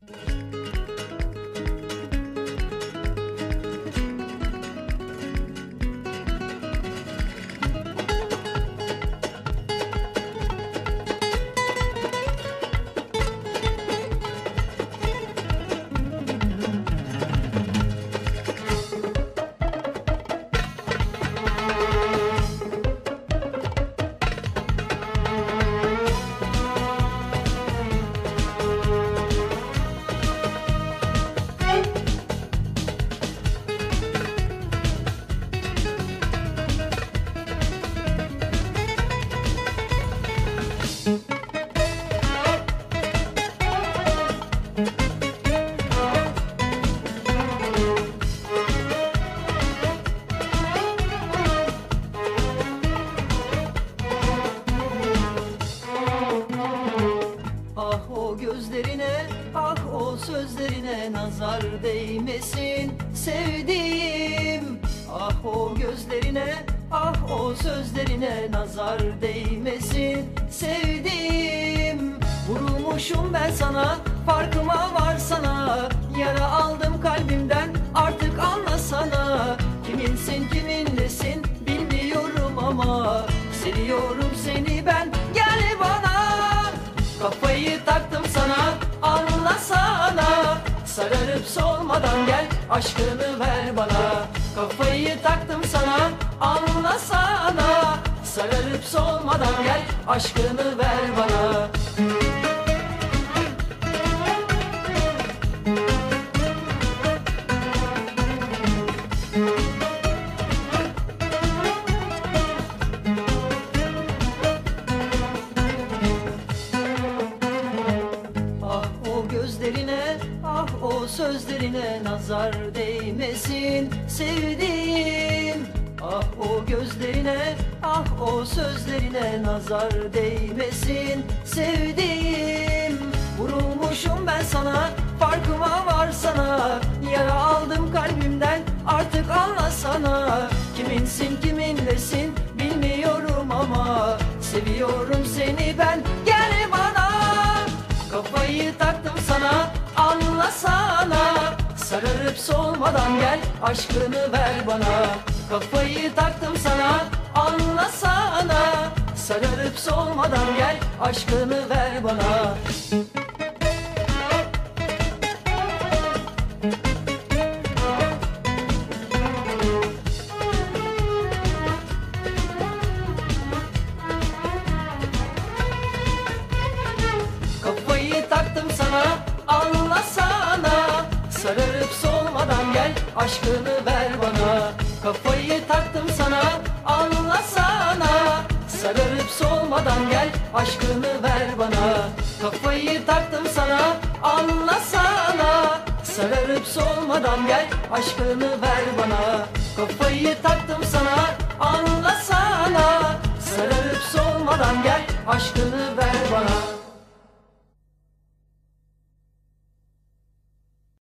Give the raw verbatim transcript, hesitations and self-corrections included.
Gözlerine, ah o sözlerine nazar değmesin sevdiğim. Ah o gözlerine, ah o sözlerine nazar değmesin sevdiğim. Vurulmuşum ben sana, farkıma var sana. Yara aldım kalbimden, artık anlasana. Kiminsin kimin nesin bilmiyorum ama seviyorum seni ben, gel bana. Kafayı taktım sana, anlasana. Sararıp solmadan gel, aşkını ver bana. Kafayı taktım sana, anlasana. Sararıp solmadan gel, aşkını ver bana. Gözlerine, ah o sözlerine nazar değmesin sevdiğim. Ah o gözlerine, ah o sözlerine nazar değmesin sevdiğim. Vurulmuşum ben sana, farkıma var sana. Yara aldım kalbimden, artık anlasana. Kiminsin kiminlesin bilmiyorum ama seviyorum seni ben, gel bana. Kafayı taktım sana, anlasana. Sararıp solmadan gel, aşkını ver bana. Kafayı taktım sana, anlasana. Sararıp solmadan gel, aşkını ver bana. Kafayı taktım sana, anlasana. Sararıp solmadan gel, aşkını ver bana. Kafayı taktım sana, anlasana. Sararıp solmadan gel, aşkını ver bana. Kafayı taktım sana, anlasana. Sararıp solmadan gel, aşkını ver bana. Kafayı taktım sana, anlasana.